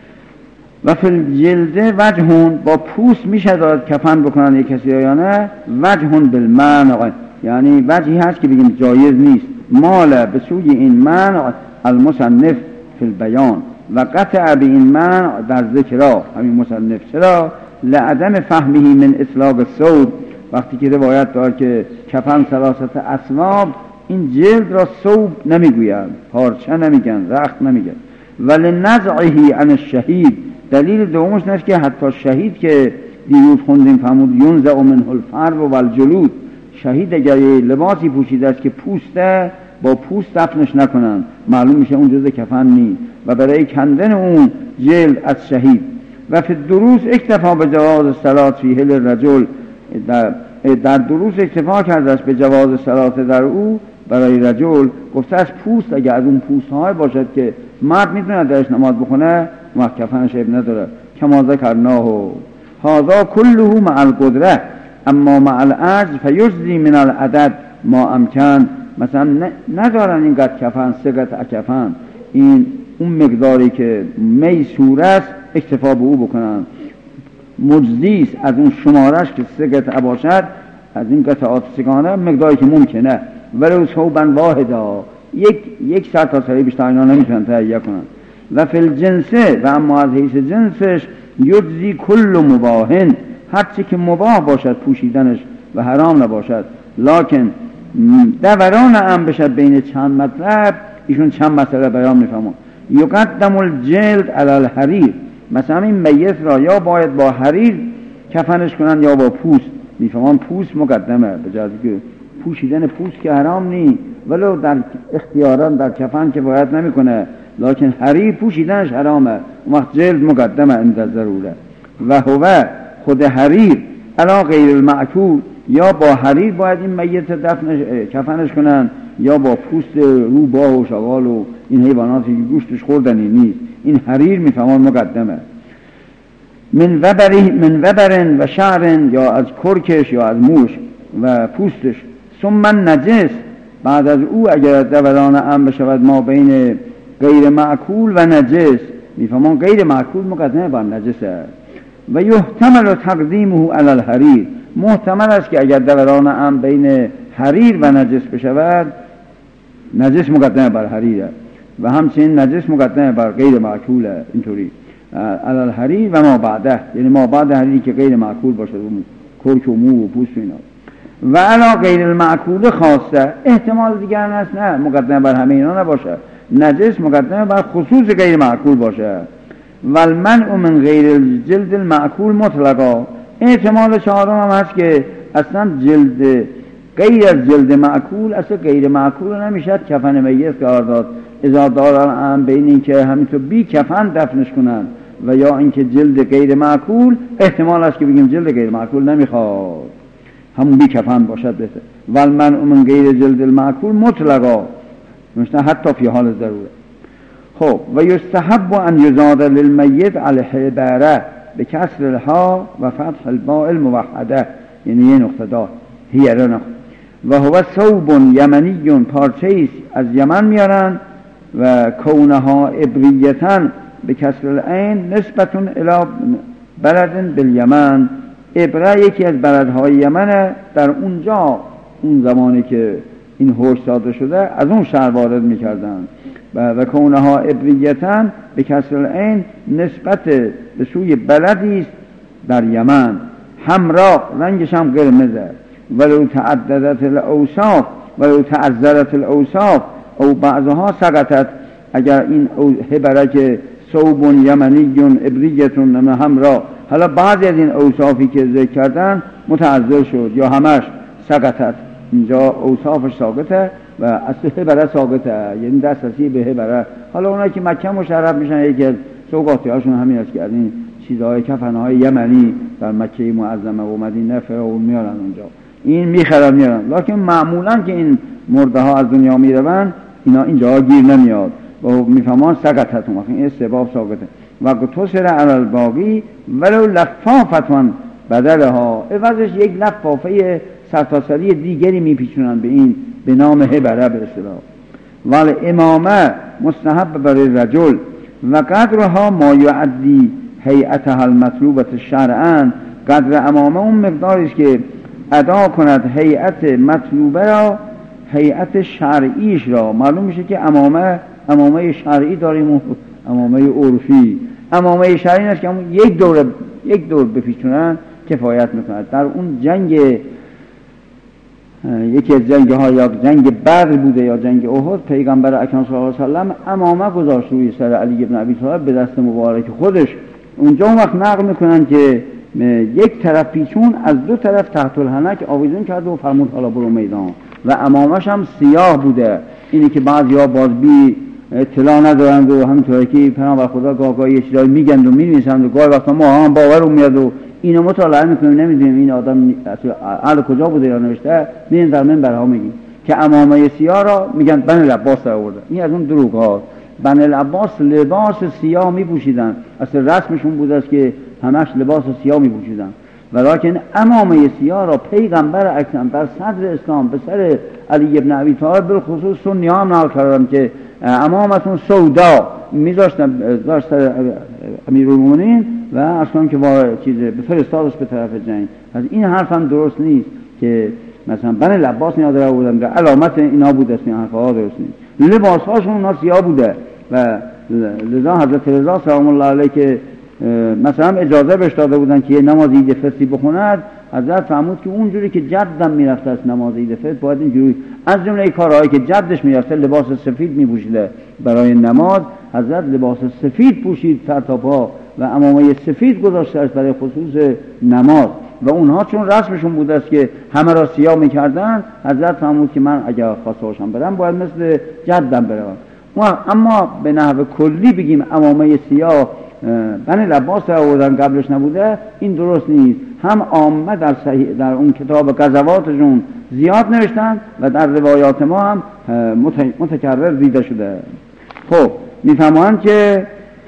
و فی الجلد وجهون، با پوست میشه داد کفن بکنن یک کسی یا نه، وجهون بالمنع، یعنی وجهی هست که بگیم جایز نیست، مال به سوی این منع المصنف فی البیان و قطع به این منع در ذکرها، همین مصنف. چرا؟ لعدم فهمه من اطلاق الثوب، وقتی که روایت دار که کفن ثلاثه اسواب، این جلد را ثوب نمیگویند، پارچه نمیگن، رخت نمیگن. ولی نزعه عن الشهید، دلیل دومش نست که حتی شهید که دیروز خوندیم فرمود ینزع منه الفرو و الجلود، شهید اگر لباسی پوشیده است که پوسته، با پوست دفنش نکنن، معلوم میشه اون جزء کفن نیست، و برای کندن اون جلد از شهید. و فی دروس اکتفا به جواز الصلاة فی هل الرجل، در, در دروس اکتفا کرده است به جواز صلات در او برای رجل، گفته از پوست، اگر از اون پوست های باشد که مرد میتونه درش نماز بخونه، وقت کفنش عیب نداره. کما ذکرناه هذا کله مع القدره، اما مع العجز فیجزی من العدد ما امکن. مثلا ندارن اینقدر کفن، سه قطعه کفن، این اون مقداری که میسور است اکتفا به او بکنن، مجزیست از اون شمارش که سه قطعه باشد، از این قطعات سگانه مقداری که ممکنه، ولو ثوبا واحدا، یک یک سر تا سری بیشتر اینا نمیتونن تهیه کنن. و فی الجنسه، و اما از حیث جنسش یجزی کل مباهن، هرچی که مباح باشد پوشیدنش و حرام نباشد. لکن دوران هم بشد بین چند مطلب، ایشون چند مسئله بیان میفهمون. یقدم الجلد علی الحریر، مثلا این میت را یا باید با حریر کفنش کنن یا با پوست، میفهمان پوست مقدمه، به جای که پوشیدن پوست که حرام نی، ولو در اختیاران در کفن که باید نمیکنه، لکن حریر پوشیدنش حرامه، اون وقت جلد مقدمه اند ضروره. و هو خود حریر علی غیر المعکول، یا با حریر باید این میت دفنش کفنش کنن، یا با پوست روباه و شغال و این حیواناتی که گوشتش خوردنی نیست، این حریر میفهمان مقدمه. من وبری من وبرن و شعرن، یا از کرکش یا از موش و پوستش. ثم نجس، بعد از او اگر دوران ام بشود ما بین غیر معکول و نجس، میفهمان غیر معکول مقدمه بر نجسه. و یحتمل تقدیمه علی الحریر، محتمل است که اگر دوران ام بین حریر و نجس بشود، نجس مقدمه بر حریره، و همچنین نجس مقدمه بر غیر معکوله، اینطوری علی الحریر و ما بعده، یعنی ما بعد حریری که غیر معکول باشه، کرک و مو و پوست و اینا. و علی غیر المعکول خاصه، احتمال دیگر هست نه مقدمه بر همه اینا نباشه، نجس مقدمه بر خصوص غیر معکول باشه. و المنع من غیر الجلد المعکول مطلقا، احتمال چهارم هم هست که اصلا جلد غیر از جلد معکول، اصلا غیر معکول نمیشد کفن میت قرار داد، اذا دارن بین این که همینطور بی کفن دفنش کنن و یا اینکه جلد غیر معکول، احتمال است که بگیم جلد غیر معکول نمیخواد، همون بی کفن باشد بهتر. و المنع من غیر جلد المعکول مطلقا، مثلا حتی فی حال ضروره. خب و یستحب ان یزاد للمیت علیه بره به کسر الها و فتح الباء الموحده، یعنی یه نقطه دار هیره نقطه. و هو ثوب یمنی، پارچه از یمن میارن، و کونها ابریتن به کسر العین نسبتون الی بلد بالیمن، ابره یکی از بلدهای یمنه، در اونجا اون زمانی که این هوش صادر شده از اون شهر وارد میکردن. و کونها ابریتن به کسر العین نسبت به سوی بلدی است در یمن، همراه رنگش هم قرمزه. ولو تعددت الاوصاف ولو تعذرت الاوصاف او بعضها سقطت، اگر این هبره که ثوب یمنی ابریتون همراه، حالا بعضی از این اوصافی که ذکر کردن متعذر شد یا همش سقطت، اینجا اوصافش ساقطه و اصل هبره ساقطه، یعنی دسترسی به هبره. حالا اونایی که مکه مشرف میشن یکی از سوقاتی هاشون همین است که از این چیزهای کفنهای یمنی در مکه معظمه و مدینه فرعون میارن اونجا، این میخرن میارن، لکن معمولا که این مرده ها از دنیا میروند اینا اینجا گیر نمیاد و میفهمان سقطتون، این استباب ساقطه و گتوسر علی الباقی ولو لفافتون بدلها، عوضش یک لفافه سرتاسری دیگری میپیچونن به این به نام هبره به اصطلاح. ولی امامه مستحب برای رجل و قدرها ما یعدی هیئتها المطلوبت شرعا، قدر امامه اون مقداری است که ادا کند هیئت مطلوبه را، هیئت شرعیش را. معلوم میشه که امامه امامه شرعی داریم و امامه عرفی. امامه شرعی است که همون یک دور یک دور بپیچونن کفایت میکند. در اون جنگ یکی از جنگ ها یا جنگ بدر بوده یا جنگ احد، پیغمبر اکرم صلی الله علیه و سلم امامه گذاشت روی سر علی بن ابی طالب به دست مبارک خودش. اونجا اون وقت نقل میکنن که یک طرف پیچون از دو طرف تحت الحنک آویزون کرد و فرمود حالا برو میدان و امامش هم سیاه بوده. اینی که بعضیا باز بی اطلاع ندارند و همینطوری که پیامبر خدا گاه گاه یه چیزایی میگن و می‌نویسند و گاهی وقتا ما هم باورمون میاد و اینو مطالعه میکنیم نمیدونیم این آدم اهل کجا بوده یا نوشته، میریم در منبرها میگیم که امامه سیاه را میگن بنی العباس آورده. این از اون دروغ ها. بنی العباس لباس سیاه میپوشیدن، اصلا رسمشون بوده است که همش لباس سیاه میپوشیدن، ولیکن امامه سیاه را پیغمبر اکرم در صدر اسلام به سر علی ابن ابی طالب بالخصوص سنی ها هم نقل کردن که امامتون سودا میذاشتن داشت امیرالمومنین و اصلا که با چیز به فرستادش به طرف جنگ. از این حرف هم درست نیست که مثلا بنی العباس نیاده بودن که علامت اینا بوده است. این حرف ها درست نیست. لباس هاشون اونا سیاه بوده و لذا حضرت رضا سلام الله علیه که مثلا اجازه بهش داده بودن که نماز عید فطری بخوند، حضرت فرمود که اونجوری که جدم میرفته از نماز عید فطر باید اینجوری از جمله کارهایی که جدش میرفته لباس سفید میپوشیده برای نماز، حضرت لباس سفید پوشید سر تا پا و عمامه سفید گذاشته برای خصوص نماز و اونها چون رسمشون بوده است که همه را سیاه میکردن، حضرت فرمود که من اگر خواسته باشم برم باید مثل جدم برم. اما به نحو کلی بگیم عمامه سیاه بنی العباس را آوردن قبلش نبوده، این درست نیست. هم عامه در صحیح در اون کتاب غزواتشون زیاد نوشتن و در روایات ما هم متکرر دیده شده. خب میفهمند که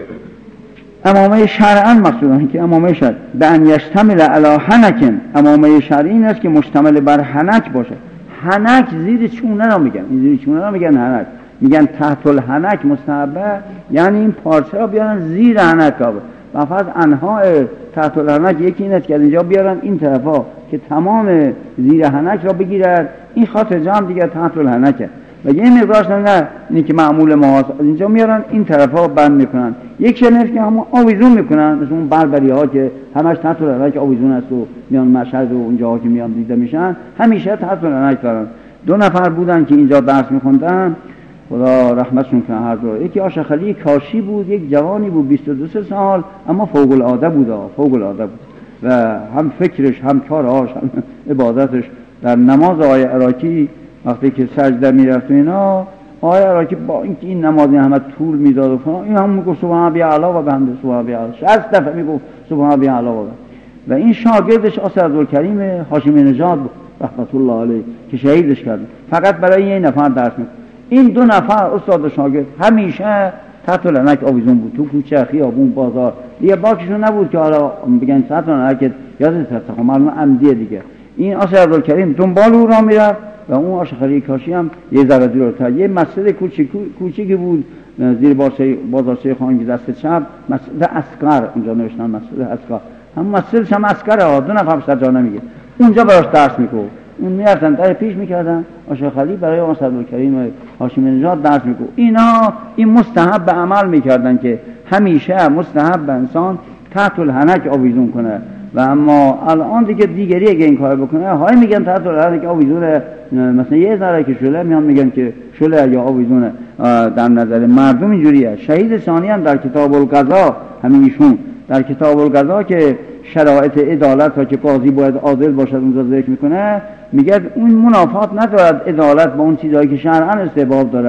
عمامه شرعاً مقصودن که عمامه شرع به ان یشتمل علی حنک، عمامه شرعی این است که مشتمل بر حنک باشه. حنک زیر چونه را میگن، این زیر چونه را میگن حنک، میگن تحت الحنک مستحبه، یعنی این پارچه را بیارن زیر حنک ها. و فقط انها تحت الحنک یکی این است که از اینجا بیارن این طرفا که تمام زیر حنک را بگیرد، این خاطر جام دیگه تحت الحنکه و یه مقدارش نه اینی که معمول ما هست، از اینجا میارن این طرفا بند میکنن. یک شنف که همون آویزون میکنن مثل اون بربری ها که همش تحت الحنک آویزون است و میان مشهد و اونجا که میان دیده میشن همیشه تحت الحنک دارن. دو نفر بودن که اینجا درس میخوندن، خدا رحمتشون کنه هر دو. یکی آشا خلی کاشی بود، یک جوانی بود بیست و دو سال، اما فوق العاده بود، فوق العاده بود و هم فکرش هم کارهاش هم عبادتش. در نماز آقای عراقی وقتی که سجده میرفت اینا، آقای عراقی با اینکه این نمازی همه طول میداد و فلان، این هم میگفت سبحان ربی الاعلی و بحمده سبحان ربی الاعلی، شصت دفعه میگفت سبحان ربی الاعلی و و این شاگردش اسدالکریم هاشمی نژاد بود رحمت الله علیه که شهیدش کرد. فقط برای این نفر درس می‌خوند. این دو نفر استاد و شاگرد همیشه تحت الحنک آویزون بود، تو کوچه خیابون بازار دیگه باکشون نبود که حالا بگن تحت الحنک یادت هست، معلومه عمدیه دیگه. این اسدالکریم دنبال او را میرفت و اون آشخری کاشی هم یه ذره دورتر یه مسجد کوچیکی بود زیر بازارچه خانگی دست چپ، مسجد اصغر اونجا نوشتن، مسجد اصغر هم مسجدش هم اصغره، دو نفر بیشتر جا نمیگه. اونجا براش درس میکنه، اون میرفتن در پیش میکردن آشخلی برای اسدالکریم هاشمی نژاد درس میکنه. اینا این مستحب به عمل میکردن که همیشه مستحب به انسان تحت الحنک آویزون کنه و اما الان دیگه دیگری اگه این کار بکنه های میگن تحت الحنک آویزونه، مثلا یه ذره که شله میان میگن که شله یا آویزونه. در نظر مردم اینجوریه. شهید ثانی هم در کتاب القضا، همین ایشون در کتاب القضا که شرایط عدالت را که قاضی باید عادل باشد اونجا ذکر میکنه، میگه اون منافات ندارد عدالت با اون چیزایی که شرعاً استحباب دارد،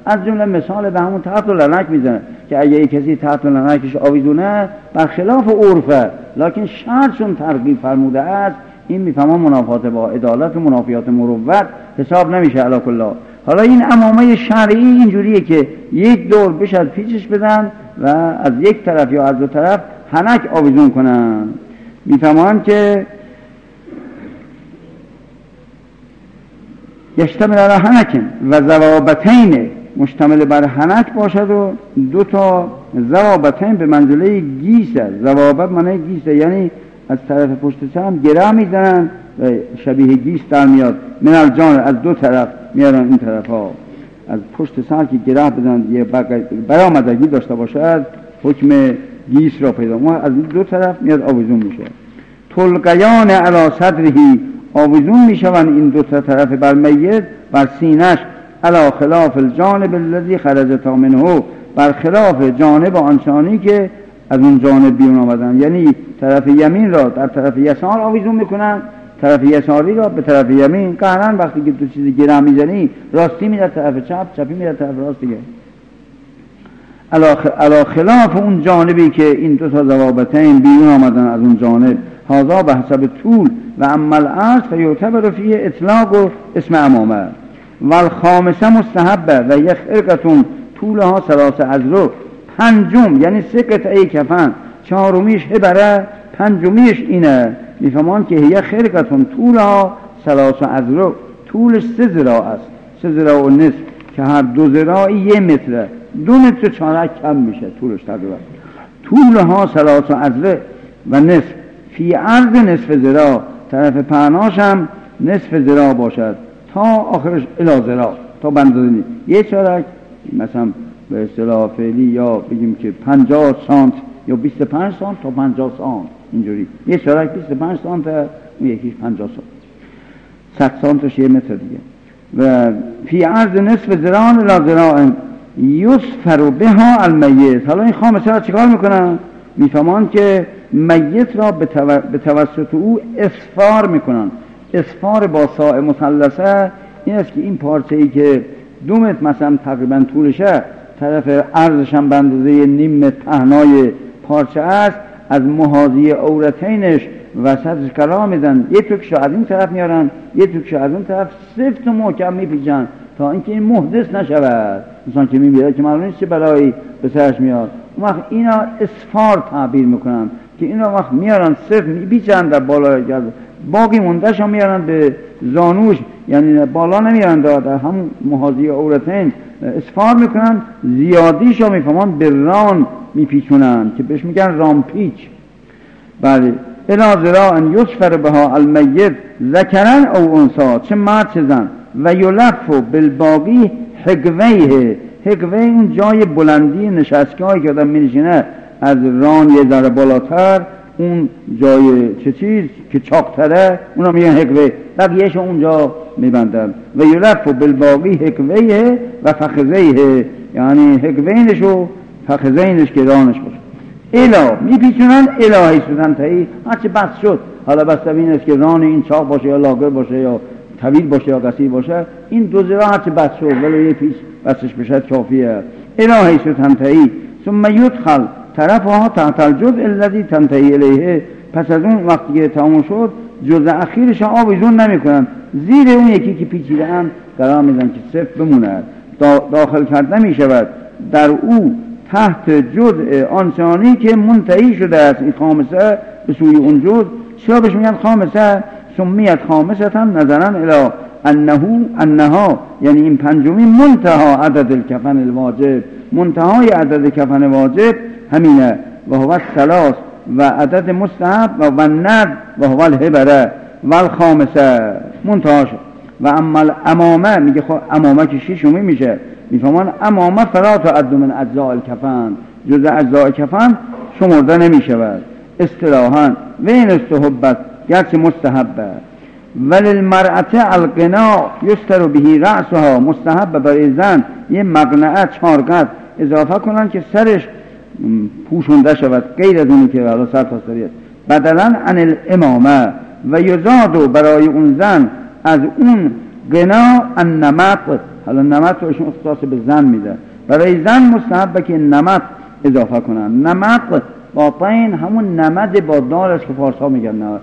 از جمله مثال به همون تحت لنک میزنه که اگه کسی تحت لنکش آویزونه برخلاف عرفه، لکن شرع چون ترغیب فرموده است این میفهمه منافات با عدالت و منافیات مروت حساب نمیشه علی کل. حالا این عمامه شرعی اینجوریه که یک دور بش از پیچش بدن و از یک طرف یا از دو طرف حنک آویزون کنن. میفهمن که یشتمل علی حنک و ضوابطین، مشتمل بر حنک باشد و دو تا ضوابطین به منزله گیس است. ضوابط معنی گیسه، یعنی از طرف پشت سر هم گره میزنن و شبیه گیس در میاد. من الجانب، از دو طرف میارن این طرف ها، از پشت سر که گره بزنن یه برآمدگی داشته باشد حکم گیس را پیدا ما از دو طرف میاد آویزون میشه. تلقیان علی صدرهی، آویزون میشوند این دو طرف بر میت بر سینش، علی خلاف الجانب الذی خرج منه، بر خلاف جانب آنچانی که از اون جانب بیرون آمدن. یعنی طرف یمین را در طرف یسار آویزون میکنن، طرف یساری را به طرف یمین. قهرن وقتی که دو چیزی گره میزنی راستی میره طرف چپ، چپی میره طرف راست دیگه. علی خلاف اون جانبی که این دو تا ضوابطین بیرون آمدن از اون جانب. هذا به حسب طول و اما العرض فیعتبر فیه اطلاق و اسم امامه. والخامسه مستحبه و یک خرقتون طولها ثلاث اذرع، پنجم یعنی سه قطعه کفن، چهارمیش هبره، پنجمیش اینه. میفهمان که یک خرقتون طولها ثلاث اذرع، طولش سه ذراع است، سه ذراع و نصف که هر دو ذراعی یه متره، دو متر چارک کم میشه طولش تقریبا. طولها ثلاث اذرع و نصف، فی عرض نصف ذراع، طرف پهناش هم نصف ذراع باشد تا آخرش الی ذراع، تا بندازنی یه چارک مثلا به اصطلاح فعلی یا بگیم که پنجاه سانت یا بیست و پنج سانت تا پنجاه سانت، اینجوری یه چارک بیست و پنج سانت، اون یکیش پنجاه سانت، صد سانتش یه متر دیگه. و فی عرض نصف ذراع الی ذراع یسفر بها المیت. حالا این خامسه را چیکار میکنن؟ میفهمان که میت را به توسط او اسفار میکنن. اسفار با ساء مثلثه این است که این پارچه ای که دو متر مثلا تقریبا طولشه، طرف عرضش هم به اندازه نیم متر پهنای پارچه است، از محاذی عورتینش وسطش قرار میدن، یه توکشو از این طرف میارن یه توکشو از اون طرف، سفت و محکم میپیچن تا اینکه این محدث نشود. مثلا که میبینه که معلوم نیست چه بلایی به سرش میاد. اون وقت اینا اسفار تعبیر میکنن که اینا وقت میارن سفت میپیچن در بالا، باقی موندهش هم میارن به زانوش، یعنی بالا نمیارن در همون محاذی عورتین اسفار میکنن. زیادیش رو میفهمان به ران میپیچونن که بهش میگن ران پیچ. بله. الی ذراع یسفر بها المیت ذکرن او انثی، چه مرد چه زن. و یلف بالباقی حقویه، حقوی اون جای بلندی نشستگاهی که آدم مینشینه از ران یه ذره بالاتر، اون جای چه چیز که چاقتره اونا میگن حقوی، بقیهش اونجا میبندن. و یلف بالباقی حقویه و فخذیه، یعنی حقوینش و فخذینش که رانش باشه. الا میپیچونن الهی سودن تایی هرچه بس شد. حالا بسته این است که ران این چاق باشه یا لاغر باشه یا طویل باشه یا قصیر باشه، این دو ذراع هرچه بس شد ولی یه پیچ بسش بشه کافیه. الهی سودن تایی ثم یدخل طرفها تحت الجزء الذی تنتهی الیه، پس از اون وقتی که تمام شد جزء اخیرش آویزون نمی کنن، زیر اون یکی که پیچیده هم قرار میدن که صرف بمونه، داخل کرده می شود در او تحت جزء آنچانی که منتهی شده است. این خامسه به سوی اون جزء چرا بهش میگن خامسه؟ سمیت خامسه نظرا الی انه انها، یعنی این پنجمی منتها عدد الکفن الواجب، منتهای عدد کفن واجب همینه. و هو الثلاث و عدد مستحب و ند و هو الهبره و الخامسه منتهاش. و اما الامامه، میگه خب امامه که شیشمی میشه، میفهمان امامه فلا تعد من اجزاء الکفن، جزء اجزاء کفن شمرده نمیشود اصطلاحا. و این استحبت گرچه مستحبه. وللمرأة القناع یستر بهی رأسها، مستحب برای زن یه مقنعه چارقد اضافه کنن که سرش پوشونده شود، غیر از اونی که حالا سر تا سری است، بدلا عن الامامه. و یزادو برای اون زن از اون قناع النمط، حالا نمط رو ایشون اختصاص به زن میده. برای زن مستحبه که نمط اضافه کنن. نمط با طین همون نمد با دال است که فارس ها میگن نمط.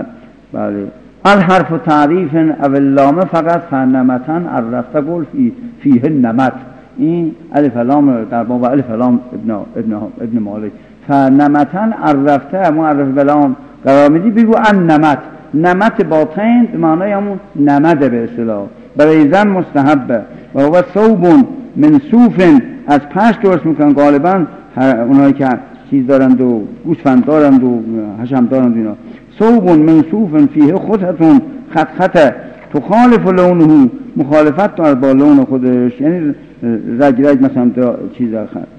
بله. الحرف تعریف او اللام فقط فنمتن عرفته گل فی فیه نمط. این الف لام در باب الف لام ابن ابن ابن مالک فنمتن عرفته معرف بلام قرار میدی بگو ان نمط. نمط با طین به معنای همون نمده به اصطلاح. برای زن مستحبه. و هو ثوب من صوف، از پشت درست میکنن غالبا اونایی که چیز دارند و گوسفند دارند و حشم دارند اینا. ثوب من صوف فیه خطتون، خط خطه تخالف لونه، مخالفت دارد با لون خودش، یعنی رگ رگ مثلا چیز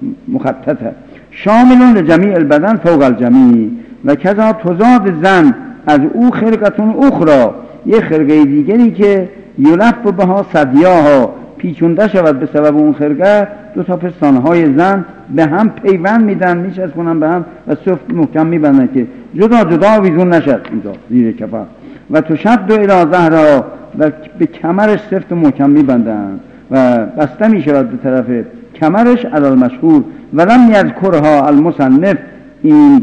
مخططه. شاملون لجمیع البدن فوق الجمیع. و کذا تزاد زن از او خرقتون اخرى، یه خرقه دیگری که یلف بها صدیاها، پیچونده شود به سبب اون خرقه دو تا پستانهای زن به هم پیوند میدن، میچسبونن به هم و سفت محکم میبندن که جدا جدا ویزون نشد اینجا زیر کفر. و تشد الی ظهرها، و به کمرش سفت و محکم میبندن و بسته میشود به طرف کمرش علی المشهور. ولم یذکرها المصنف، این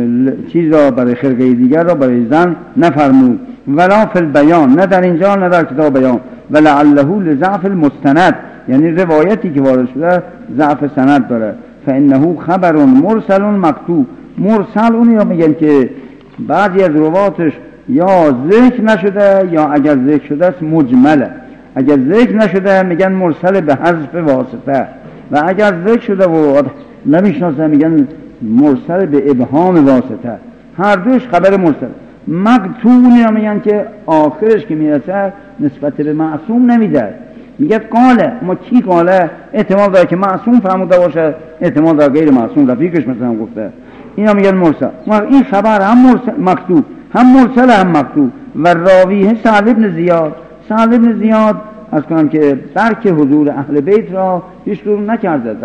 چیز را برای خرقه دیگر را برای زن نفرمود. ولا فی البیان، نه در اینجا نه در کتاب بیان. ولعله لضعف المستند، یعنی روایتی که وارد شده ضعف سند داره. فانه خبر مرسل مکتوب. مرسل اونی رو میگن که بعضی از رواتش یا ذکر نشده یا اگر ذکر شده است مجمله. اگر ذکر نشده میگن مرسل به حذف واسطه، و اگر ذکر شده و نمیشناسه میگن مرسل به ابهام واسطه. هر دوش خبر مرسل. مقطوعی رو میگن که آخرش که میرسه نسبت به معصوم نمیده، میگه قاله، اما کی قاله؟ احتمال داره که معصوم فهموده باشه، احتمال داره غیر معصوم رفیقش مثلا گفته. اینا میگن مرسل. این خبر هم مرسل مکتوب، هم مرسل هم مکتوب. و راویه سعد ابن زیاد. سعد ابن زیاد از کنم که درک حضور اهل بیت را هیچ دور نکرده،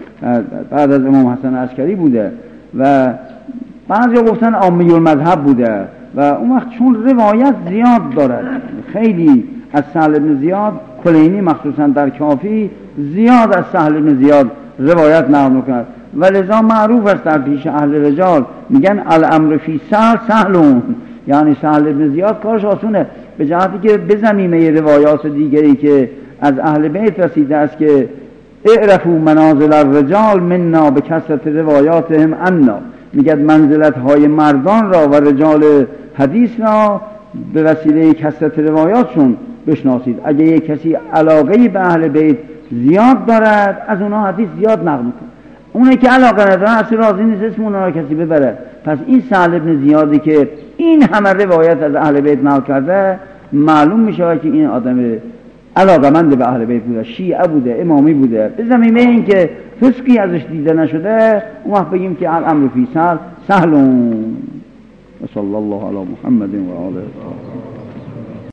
بعد از امام حسن عسکری بوده و بعضی گفتن عامی المذهب بوده. و اون وقت چون روایت زیاد دارد، خیلی از سهل بن زیاد، کلینی مخصوصا در کافی زیاد از سهل بن زیاد روایت نقل می‌کند و لذا معروف است در پیش اهل رجال، میگن الامر فی سهل سهلون، یعنی سهل بن زیاد کارش آسونه، به جهتی که بزنیمه روایات دیگری که از اهل بیت رسیده است که اعرفوا منازل الرجال منا به کثرت روایاتهم عنا، میگه منزلت های مردان را و رجال حدیث را به وسیله کثرت روایاتشون بشناسید. اگه یک کسی علاقه به اهل بیت زیاد دارد از اونها حدیث زیاد نقل میکنه، اونه که علاقه نداره اصلا راضی نیست اسم اونها را کسی ببره. پس این سهل بن زیادی که این همه روایت از اهل بیت نقل کرده، معلوم میشه که این آدم علاقمند به اهل بیت بوده، شیعه بوده، امامی بوده. به زمینه این که فسقی ازش دیده نشده، اون وقت بگیم که الامر فی سهل سهلون. و صلی الله علی محمد و آله.